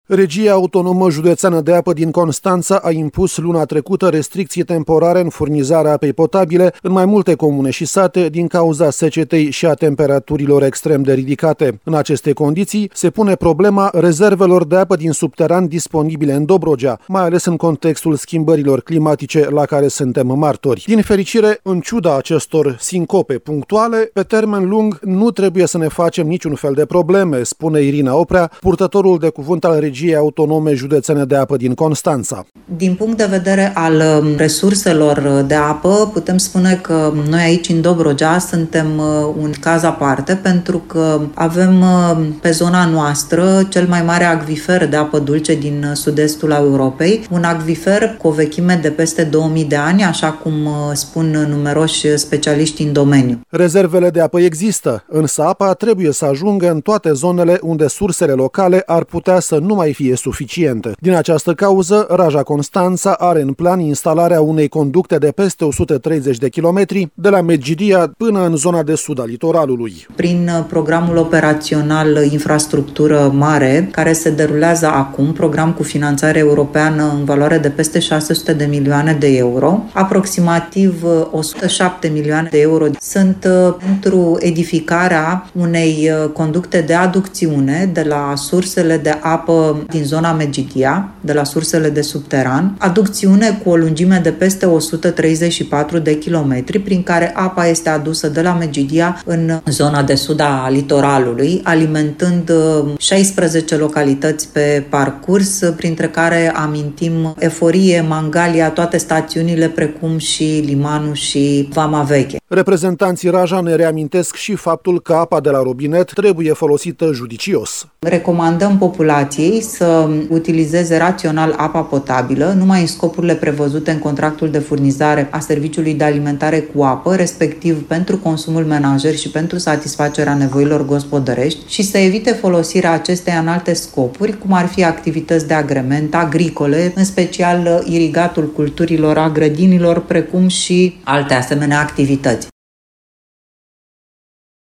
Regia Autonomă Județeană de Apă din Constanța a impus luna trecută restricții temporare în furnizarea apei potabile în mai multe comune și sate din cauza secetei și a temperaturilor extrem de ridicate. În aceste condiții se pune problema rezervelor de apă din subteran disponibile în Dobrogea, mai ales în contextul schimbărilor climatice la care suntem martori. Din fericire, în ciuda acestor sincope punctuale, pe termen lung nu trebuie să ne facem niciun fel de probleme, spune Irina Oprea, purtătorul de cuvânt al Regiei Autonome Județene de Apă din Constanța. Din punct de vedere al resurselor de apă, putem spune că noi aici în Dobrogea suntem un caz aparte pentru că avem pe zona noastră cel mai mare acvifer de apă dulce din sud-estul Europei, un acvifer cu o vechime de peste 2000 de ani, așa cum spun numeroși specialiști în domeniu. Rezervele de apă există, însă apa trebuie să ajungă în toate zonele unde sursele locale ar putea să nu mai fie suficiente. Din această cauză, Raja Constanța are în plan instalarea unei conducte de peste 130 de kilometri de la Medgidia până în zona de sud a litoralului. Prin programul operațional Infrastructură Mare, care se derulează acum, program cu finanțare europeană în valoare de peste 600 de milioane de euro, aproximativ 107 milioane de euro sunt pentru edificarea unei conducte de aducțiune de la sursele de apă din zona Medgidia, de la sursele de subteran, aducțiune cu o lungime de peste 134 de kilometri, prin care apa este adusă de la Medgidia în zona de sud a litoralului, alimentând 16 localități pe parcurs, printre care amintim Eforie, Mangalia, toate stațiunile, precum și Limanul și Vama Veche. Reprezentanții Raja ne reamintesc și faptul că apa de la robinet trebuie folosită judicios. Recomandăm populației să utilizeze rațional apa potabilă, numai în scopurile prevăzute în contractul de furnizare a serviciului de alimentare cu apă, respectiv pentru consumul menajer și pentru satisfacerea nevoilor gospodărești, și să evite folosirea acesteia în alte scopuri, cum ar fi activități de agrement agricole, în special irigatul culturilor, a grădinilor, precum și alte asemenea activități.